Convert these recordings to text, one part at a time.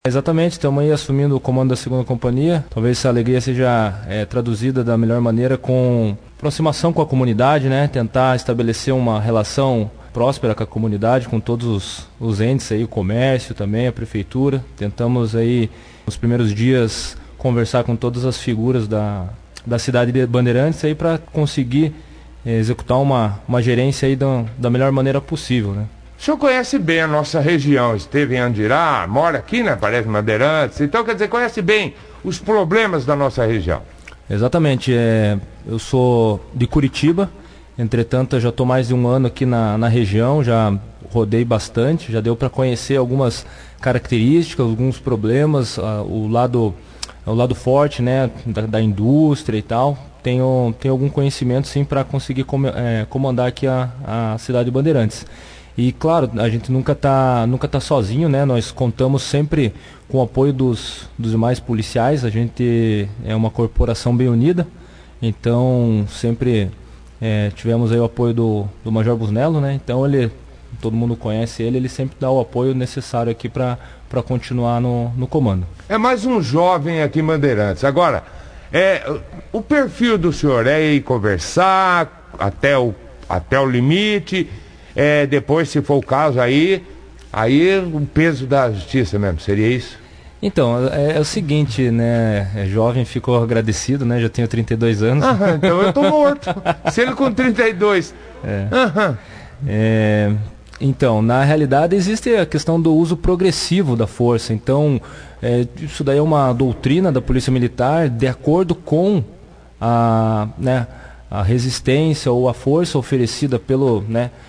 Exatamente, estamos aí assumindo o comando da segunda companhia. Talvez essa alegria seja traduzida da melhor maneira com aproximação com a comunidade, né? Tentar estabelecer uma relação próspera com a comunidade, com todos os entes aí, o comércio também, a prefeitura. Tentamos aí, nos primeiros dias, conversar com todas as figuras da cidade de Bandeirantes aí para conseguir executar uma gerência aí da melhor maneira possível, né? O senhor conhece bem a nossa região, esteve em Andirá, mora aqui, né? Parece Bandeirantes, então quer dizer, conhece bem os problemas da nossa região. Exatamente, eu sou de Curitiba, entretanto eu já estou mais de um ano aqui na região, já rodei bastante, já deu para conhecer algumas características, alguns problemas, o lado forte, né, da indústria e tal. Tenho algum conhecimento sim para conseguir comandar aqui a cidade de Bandeirantes. E claro, a gente nunca tá sozinho, né? Nós contamos sempre com o apoio dos demais policiais. A gente é uma corporação bem unida, então sempre tivemos aí o apoio do Major Busnello, né? Então todo mundo conhece ele sempre dá o apoio necessário aqui para continuar no comando. É mais um jovem aqui em Bandeirantes. Agora, o perfil do senhor é ir conversar até o limite. Depois, se for o caso, aí o peso da justiça mesmo, seria isso? Então, é o seguinte, né, jovem ficou agradecido, né, já tenho 32 anos. Então eu tô morto, se ele com 32. Então, na realidade existe a questão do uso progressivo da força, então isso daí é uma doutrina da Polícia Militar de acordo com a resistência ou a força oferecida pelo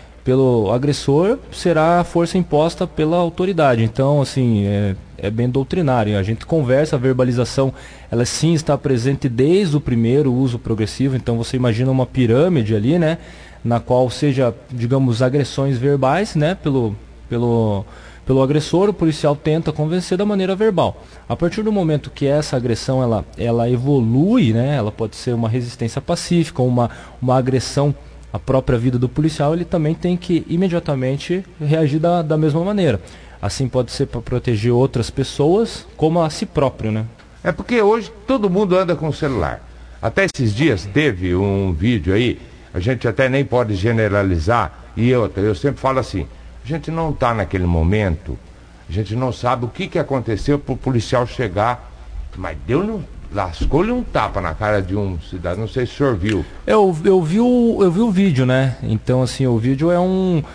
agressor, será a força imposta pela autoridade. Então, assim, é bem doutrinário. A gente conversa, a verbalização, ela sim está presente desde o primeiro uso progressivo. Então, você imagina uma pirâmide ali, né, na qual seja, digamos, agressões verbais, né, pelo agressor, o policial tenta convencer da maneira verbal. A partir do momento que essa agressão ela evolui, né, ela pode ser uma resistência pacífica, uma agressão a própria vida do policial, ele também tem que imediatamente reagir da mesma maneira. Assim pode ser para proteger outras pessoas, como a si próprio, né? É porque hoje todo mundo anda com celular. Até esses dias teve um vídeo aí, a gente até nem pode generalizar, e eu sempre falo assim, a gente não está naquele momento, a gente não sabe o que aconteceu para o policial chegar, mas lascou-lhe um tapa na cara de um cidadão, não sei se o senhor viu. Eu vi o vídeo, né? Então, assim, o vídeo é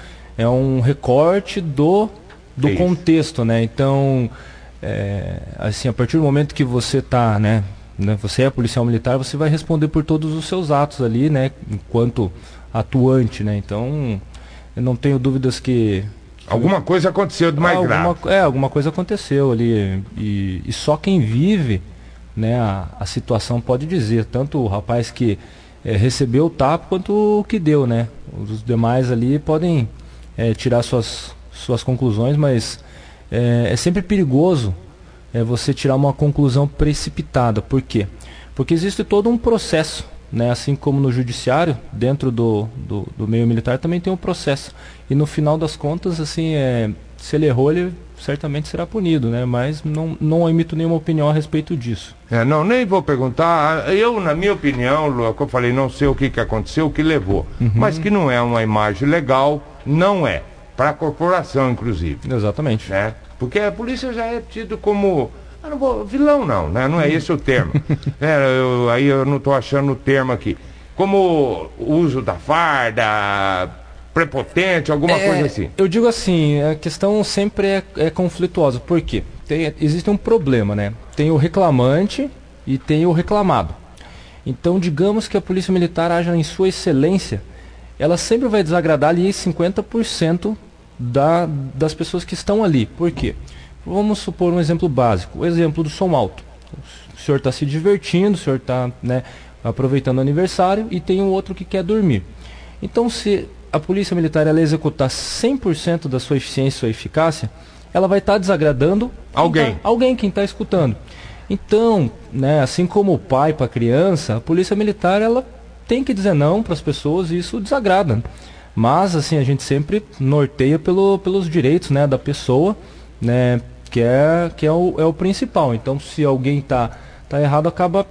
um recorte do contexto, né? Então, assim, a partir do momento que você está, né, você é policial militar, você vai responder por todos os seus atos ali, né? Enquanto atuante, né? Então, eu não tenho dúvidas que alguma coisa aconteceu de mais grave. Alguma coisa aconteceu ali. E só quem vive, né, a situação pode dizer, tanto o rapaz que recebeu o tapa quanto o que deu, né? Os demais ali podem tirar suas conclusões, mas é sempre perigoso você tirar uma conclusão precipitada. Por quê? Porque existe todo um processo, né? Assim como no judiciário, dentro do meio militar também tem um processo. E no final das contas, assim, se ele errou, ele certamente será punido, né? Mas não emito nenhuma opinião a respeito disso. Nem vou perguntar. Eu, na minha opinião, como eu falei, não sei o que aconteceu, o que levou. Mas que não é uma imagem legal, não é. Para a corporação, inclusive. Exatamente. Né? Porque a polícia já é tido como... vilão não, né? Não é esse o termo. Aí eu não estou achando o termo aqui. Como o uso da farda, prepotente, alguma coisa assim. Eu digo assim, a questão sempre é conflituosa. Por quê? Existe um problema, né? Tem o reclamante e tem o reclamado. Então, digamos que a Polícia Militar haja em sua excelência, ela sempre vai desagradar ali 50% das pessoas que estão ali. Por quê? Vamos supor um exemplo básico, o exemplo do som alto. O senhor está se divertindo, o senhor está, né, aproveitando o aniversário e tem um outro que quer dormir. Então, se a Polícia Militar ela executar 100% da sua eficiência e sua eficácia, ela vai estar desagradando quem está escutando. Então, né, assim como o pai para a criança, a Polícia Militar ela tem que dizer não para as pessoas e isso desagrada. Mas assim, a gente sempre norteia pelos direitos, né, da pessoa, né, que é o principal. Então, se alguém tá errado, acaba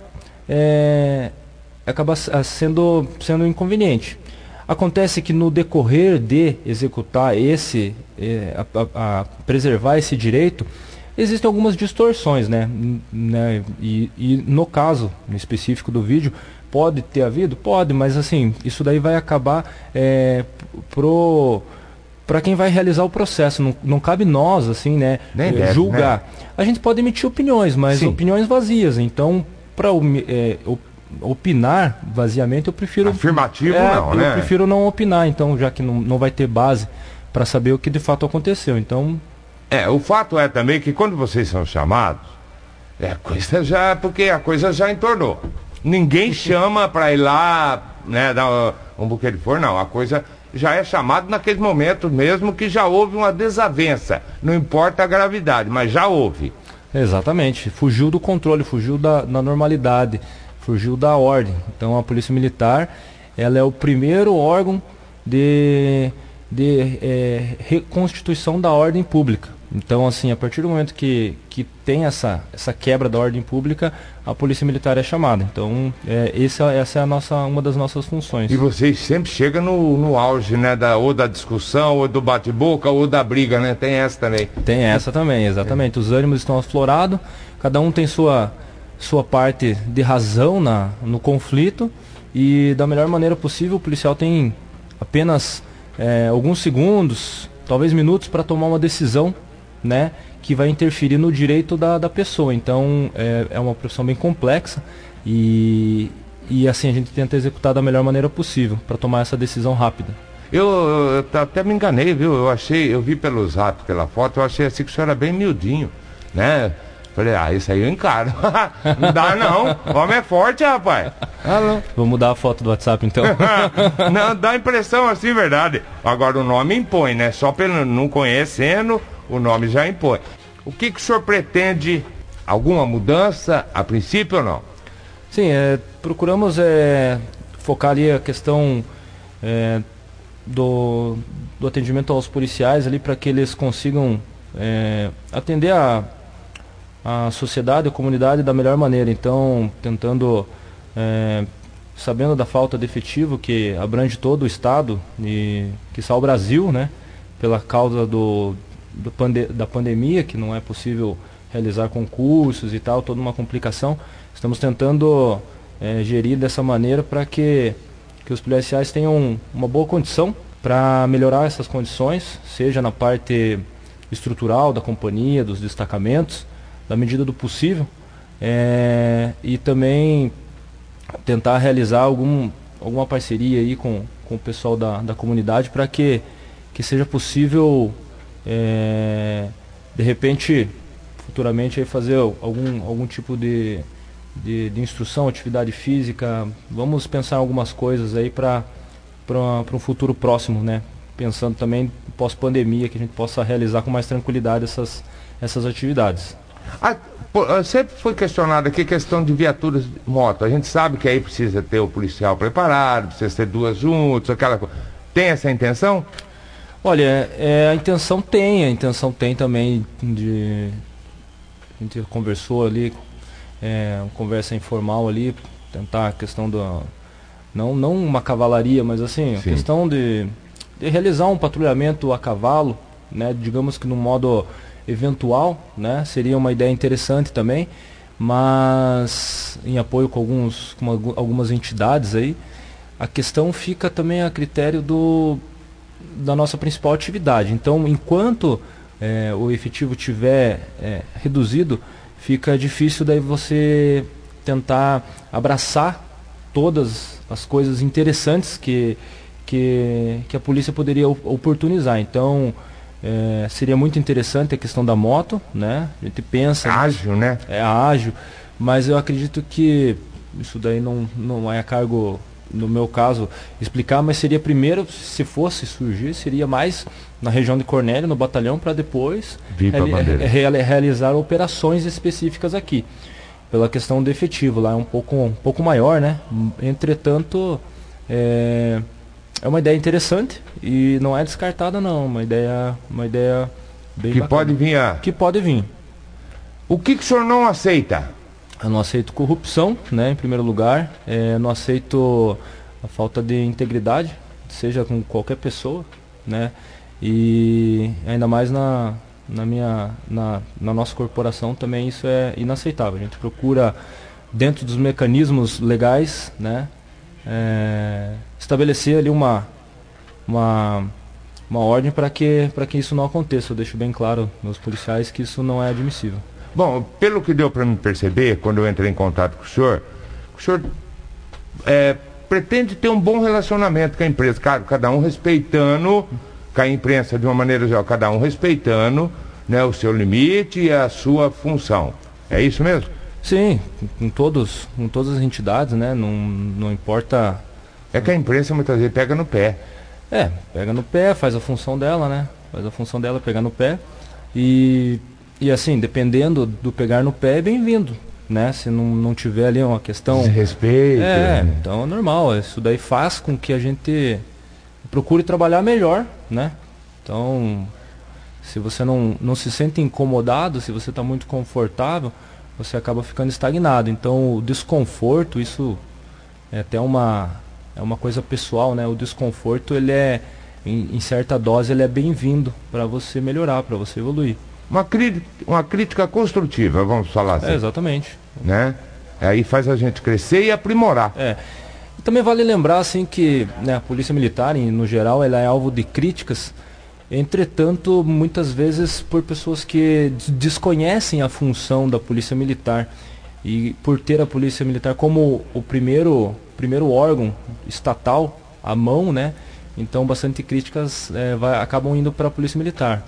sendo inconveniente. Acontece que no decorrer de executar preservar esse direito, existem algumas distorções, né? E no caso no específico do vídeo, pode ter havido? Pode, mas assim, isso daí vai acabar para quem vai realizar o processo. Não cabe nós, assim, né, julgar. Né? A gente pode emitir opiniões, mas sim, opiniões vazias. Então, para opinar vaziamente, eu prefiro... Afirmativo não, né? Eu prefiro não opinar, então, já que não vai ter base para saber o que de fato aconteceu. Então... o fato é também que quando vocês são chamados, porque a coisa já entornou. Ninguém chama para ir lá, né, dar um buquê de flor, não. A coisa já é chamada naquele momento mesmo que já houve uma desavença. Não importa a gravidade, mas já houve. Exatamente. Fugiu do controle, fugiu da normalidade, fugiu da ordem. Então a Polícia Militar, ela é o primeiro órgão de reconstituição da ordem pública. Então, assim, a partir do momento que tem essa quebra da ordem pública, a Polícia Militar é chamada. Então, essa é uma das nossas funções. E vocês sempre chegam no auge, né? Ou da discussão, ou do bate-boca, ou da briga, né? Tem essa também. Tem essa também, exatamente. Os ânimos estão aflorados, cada um tem sua parte de razão no conflito, e da melhor maneira possível o policial tem apenas alguns segundos, talvez minutos, para tomar uma decisão, né, que vai interferir no direito da pessoa. Então é uma profissão bem complexa e assim a gente tenta executar da melhor maneira possível para tomar essa decisão rápida. Eu até me enganei, viu? Eu vi pelo zap, pela foto, eu achei assim que o senhor era bem miudinho, né? Falei, isso aí eu encaro. Não dá não, o homem é forte, rapaz. Vou mudar a foto do WhatsApp então. Não, dá impressão assim, verdade. Agora o nome impõe, né? Só pelo não conhecendo, o nome já impõe. O que o senhor pretende? Alguma mudança a princípio ou não? Sim, procuramos focar ali a questão do atendimento aos policiais ali, para que eles consigam atender a sociedade, a comunidade da melhor maneira. Então, tentando, sabendo da falta de efetivo que abrange todo o estado e quiçá o Brasil, né, pela causa da pandemia, que não é possível realizar concursos e tal, toda uma complicação. Estamos tentando gerir dessa maneira para que os policiais tenham uma boa condição para melhorar essas condições, seja na parte estrutural da companhia, dos destacamentos, na medida do possível, e também tentar realizar alguma parceria aí com o pessoal da comunidade, para que seja possível, de repente, futuramente, aí fazer algum tipo de instrução, atividade física. Vamos pensar em algumas coisas aí para um futuro próximo, né? Pensando também pós-pandemia, que a gente possa realizar com mais tranquilidade essas atividades. Sempre foi questionado aqui a questão de viaturas de moto. A gente sabe que aí precisa ter o policial preparado, precisa ter duas juntos, aquela coisa. Tem essa intenção? Olha, a intenção tem também a gente conversou ali, conversa informal ali, tentar a questão não uma cavalaria, mas assim, a questão de realizar um patrulhamento a cavalo, né, digamos que no modo eventual, né, seria uma ideia interessante também, mas em apoio com algumas entidades aí. A questão fica também a critério da nossa principal atividade. Então, enquanto o efetivo tiver reduzido, fica difícil daí você tentar abraçar todas as coisas interessantes que a polícia poderia oportunizar. Então, seria muito interessante a questão da moto, né? A gente pensa... Ágil, né? Ágil, mas eu acredito que isso daí não é a cargo, no meu caso, explicar, mas seria primeiro, se fosse surgir, seria mais na região de Cornélio, no batalhão, para depois realizar operações específicas aqui. Pela questão do efetivo, lá é um pouco maior, né? Entretanto, é uma ideia interessante e não é descartada não, uma ideia bem que bacana. pode vir a... Que pode vir. O que o senhor não aceita? Eu não aceito corrupção, né, em primeiro lugar. Não aceito a falta de integridade, seja com qualquer pessoa, né? E ainda mais na nossa corporação também isso é inaceitável. A gente procura, dentro dos mecanismos legais, né, estabelecer ali uma ordem para que isso não aconteça. Eu deixo bem claro meus policiais que isso não é admissível. Bom, pelo que deu para me perceber, quando eu entrei em contato com o senhor pretende ter um bom relacionamento com a empresa, cada um respeitando, com a imprensa de uma maneira geral, cada um respeitando, né, o seu limite e a sua função. É isso mesmo? Sim, com todas as entidades, né, não importa... É que a imprensa muitas vezes pega no pé. Pega no pé, faz a função dela, né? Faz a função dela, pegar no pé. E assim, dependendo do pegar no pé, é bem-vindo, né? Se não tiver ali uma questão... Desrespeito. Então é normal. Isso daí faz com que a gente procure trabalhar melhor, né? Então, se você não se sente incomodado, se você está muito confortável, você acaba ficando estagnado. Então, o desconforto, isso é até uma coisa pessoal, né? O desconforto, ele em certa dose, ele é bem-vindo para você melhorar, para você evoluir. Uma crítica construtiva, vamos falar assim. Exatamente. Né? Aí faz a gente crescer e aprimorar. E também vale lembrar, assim, que, né, a Polícia Militar, no geral, ela é alvo de críticas, entretanto, muitas vezes por pessoas que desconhecem a função da Polícia Militar. E por ter a Polícia Militar como o primeiro órgão estatal à mão, né? Então bastante críticas acabam indo para a Polícia Militar.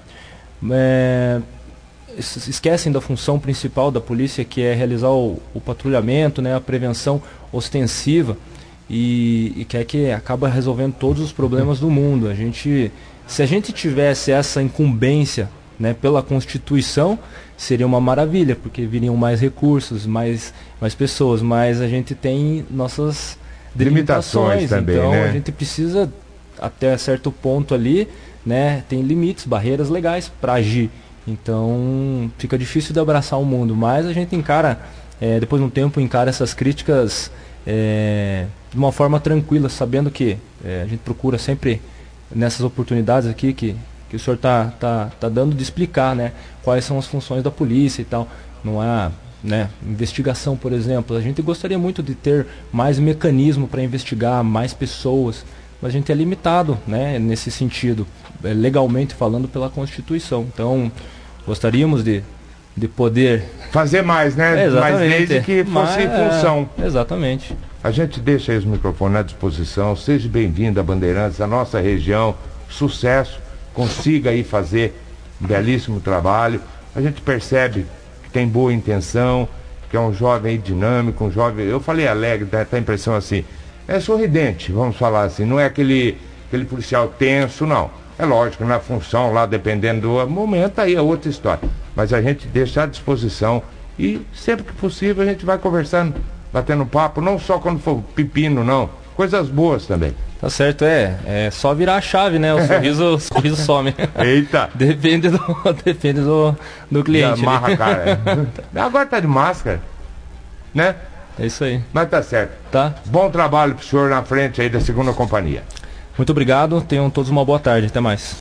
Esquecem da função principal da polícia, que é realizar o patrulhamento, né? A prevenção ostensiva, e que acaba resolvendo todos os problemas do mundo. Se a gente tivesse essa incumbência, né, pela Constituição, seria uma maravilha, porque viriam mais recursos, mais pessoas, mas a gente tem nossas limitações também, então, né? A gente precisa, até certo ponto ali, né, tem limites, barreiras legais para agir. Então fica difícil de abraçar o mundo, mas a gente encara, depois de um tempo, essas críticas de uma forma tranquila, sabendo que a gente procura sempre, nessas oportunidades aqui que o senhor tá dando, de explicar, né, quais são as funções da polícia e tal. Não há, né, investigação, por exemplo. A gente gostaria muito de ter mais mecanismo para investigar mais pessoas, mas a gente é limitado, né, nesse sentido, legalmente falando, pela Constituição. Então gostaríamos de poder fazer mais, né? Mais desde que fosse função. Exatamente. A gente deixa aí os microfones à disposição. Seja bem-vindo a Bandeirantes, a nossa região. Sucesso. Consiga aí fazer um belíssimo trabalho. A gente percebe que tem boa intenção, que é um jovem aí dinâmico, um jovem, eu falei alegre, dá a impressão assim, é sorridente, vamos falar assim, não é aquele policial tenso, não. É lógico, na função lá, dependendo do momento, aí é outra história. Mas a gente deixa à disposição e sempre que possível a gente vai conversando, batendo papo, não só quando for pepino, não. Coisas boas também. Tá certo, é só virar a chave, né? O sorriso some. Eita! Depende do cliente. Amarra a cara. Agora tá de máscara, né? É isso aí. Mas tá certo. Tá. Bom trabalho pro senhor na frente aí da 2ª Companhia. Muito obrigado, tenham todos uma boa tarde, até mais.